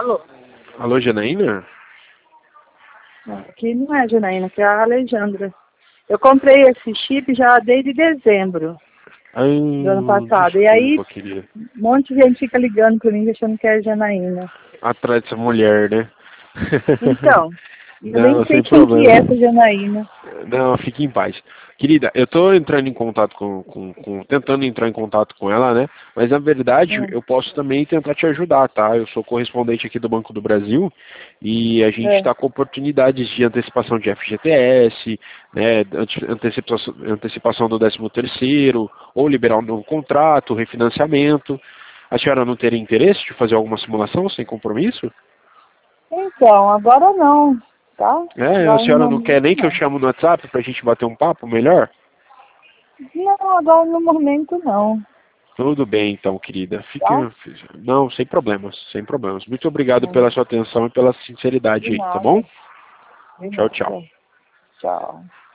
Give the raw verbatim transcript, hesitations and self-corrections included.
Alô? Alô, Janaína? Aqui não é a Janaína, aqui é a Alejandra. Eu comprei esse chip já desde dezembro Ai, do ano passado. desculpa, E aí, querida. um monte de gente fica ligando por mim achando que é a Janaína. Atrás dessa mulher, né? Então, eu nem Não, sei sem quem que é problema. essa Janaína. Não, fique em paz. Querida, eu tô entrando em contato com, com, com- tentando entrar em contato com ela, né? Mas na verdade É, eu posso também tentar te ajudar, tá? Eu sou correspondente aqui do Banco do Brasil e a gente é. está com oportunidades de antecipação de F G T S, né? ante- Antecipação, antecipação do décimo terceiro, ou liberar um novo contrato, refinanciamento. A senhora não teria interesse de fazer alguma simulação sem compromisso? Então, agora não, tá? É, a Agora no senhora não quer momento nem que eu não. chamo no WhatsApp pra gente bater um papo melhor? Não, agora no momento não, Tudo bem, então, querida. Fique. tá? Não, sem problemas, sem problemas. Muito obrigado Hum, pela sua atenção e pela sinceridade De aí, tá bom? nada, de Tchau, tchau. nada. Tchau.